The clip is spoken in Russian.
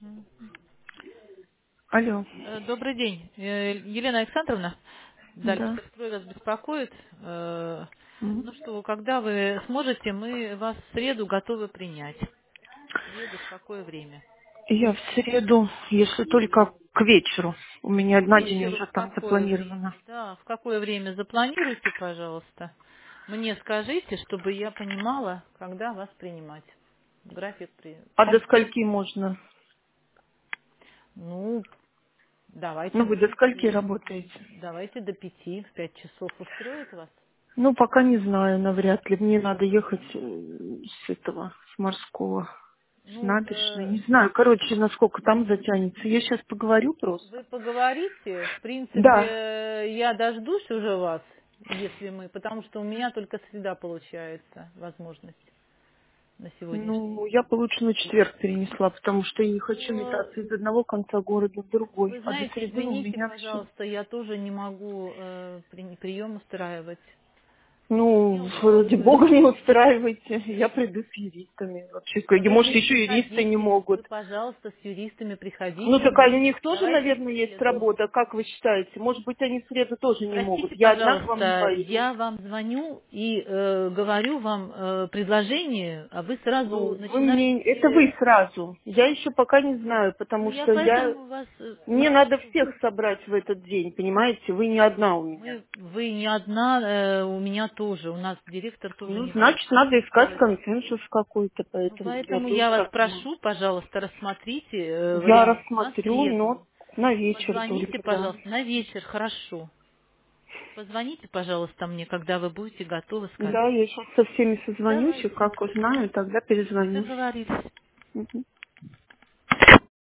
Алло. Добрый день. Елена Александровна, Да. Дальстрой вас беспокоит. М. Ну что, когда вы сможете, мы вас в среду готовы принять. В среду в какое время? Я в среду, если только к вечеру. У меня К на день вечеру уже в там какое запланировано. время? Да, в какое время запланируйте, пожалуйста. Мне скажите, чтобы я понимала, когда вас принимать. График А до скольки можно? Ну, давайте, Ну, вы до может, скольки работаете? давайте до 5, в 5 часов устроит вас? Ну, пока не знаю, навряд ли. Мне надо ехать с этого, с морского, с Ну, набережной. Не знаю, короче, насколько там затянется. Я сейчас поговорю просто. вы поговорите, в принципе, Да. я дождусь уже вас, если мы, потому что у меня только среда получается возможность на сегодняшний Ну, я день. бы лучше на четверг перенесла, потому что я не хочу Ну, метаться из одного конца города в другой. вы А до знаете, среды у извините, меня все. пожалуйста, я тоже не могу прием устраивать. Мне Ну, ради удалось. бога, не устраивайте. Я приду с юристами. Вообще, Да вы может, мне еще юристы не приходите, могут. вы, пожалуйста, с юристами Ну, приходите так а у мне. них тоже, Давайте в наверное, есть среду. работа. Как вы считаете? Может быть, они в среду тоже не могут. Простите, Я одна к вам не пожалуйста, пойду. я вам звоню и говорю вам предложение, а вы сразу Ну, вы мне... Это вы начинаете... сразу. Я еще пока не знаю, Ну, потому я что я... поэтому вас и Мне надо прошу. всех собрать в этот день, понимаете? Вы не одна у меня. Вы не одна, у меня тоже, у нас директор тоже Ну, не может значит, надо искать делать. консенсус какой-то, Ну, поэтому я поэтому тоже я вас так думаю. прошу, пожалуйста, рассмотрите Я вариант на рассмотрю, среду. но на вечер Позвоните, только, да. пожалуйста, на вечер, хорошо. Позвоните, пожалуйста, мне, когда вы будете готовы, Да, скажите. я сейчас со всеми созвонюсь, и Давайте. как узнаю, тогда перезвонюсь. Договорились. Мгм.